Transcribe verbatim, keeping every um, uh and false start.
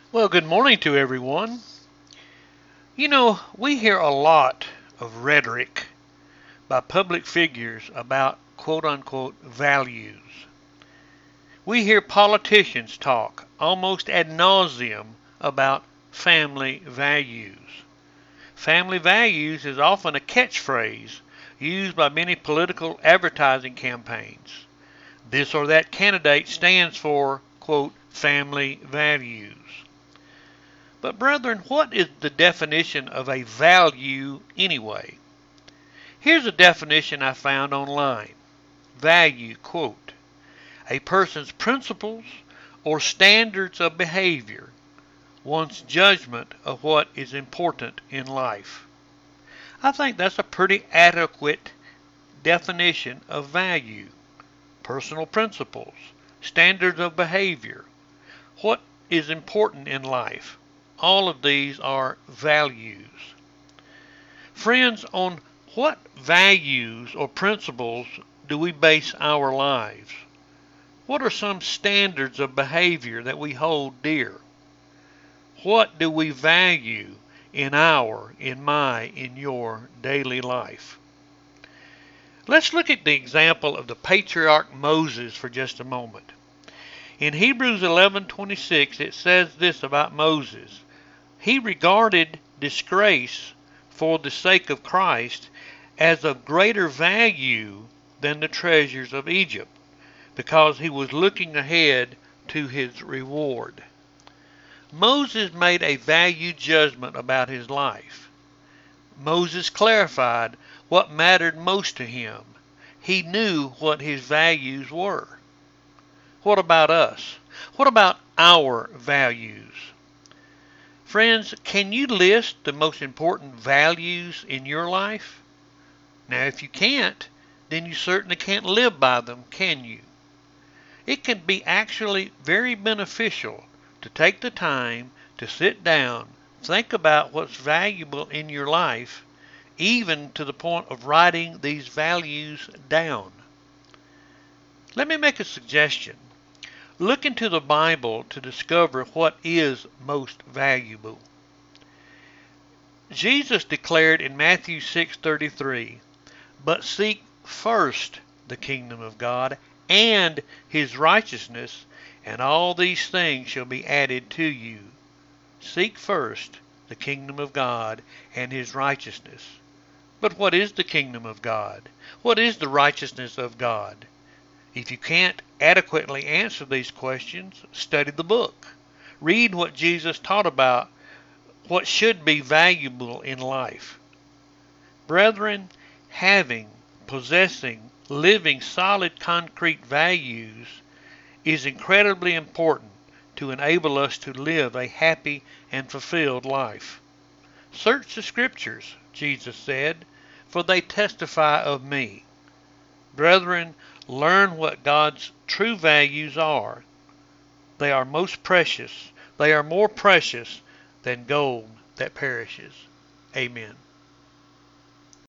Well, good morning to everyone. You know, we hear a lot of rhetoric by public figures about quote unquote values. We hear politicians talk almost ad nauseum about family values. Family values is often a catchphrase used by many political advertising campaigns. This or that candidate stands for, quote, family values. But brethren, what is the definition of a value anyway? Here's a definition I found online. Value, quote, a person's principles or standards of behavior, one's judgment of what is important in life. I think that's a pretty adequate definition of value. Personal principles, standards of behavior, what is important in life. All of these are values. Friends, on what values or principles do we base our lives? What are some standards of behavior that we hold dear? What do we value in our, in my, in your daily life? Let's look at the example of the patriarch Moses for just a moment. In Hebrews eleven twenty-six, it says this about Moses. He regarded disgrace for the sake of Christ as of greater value than the treasures of Egypt, because he was looking ahead to his reward. Moses made a value judgment about his life. Moses clarified what mattered most to him. He knew what his values were. What about us? What about our values? Friends, can you list the most important values in your life? Now, if you can't, then you certainly can't live by them, can you? It can be actually very beneficial to take the time to sit down, think about what's valuable in your life, even to the point of writing these values down. Let me make a suggestion. Look into the Bible to discover what is most valuable. Jesus declared in Matthew six thirty-three, "But seek first the kingdom of God and his righteousness, and all these things shall be added to you." Seek first the kingdom of God and his righteousness. But what is the kingdom of God? What is the righteousness of God? If you can't adequately answer these questions, study the book. Read what Jesus taught about what should be valuable in life. Brethren, having, possessing, living solid concrete values is incredibly important to enable us to live a happy and fulfilled life. Search the scriptures, Jesus said, for they testify of me. Brethren, learn what God's true values are. They are most precious. They are more precious than gold that perishes. Amen.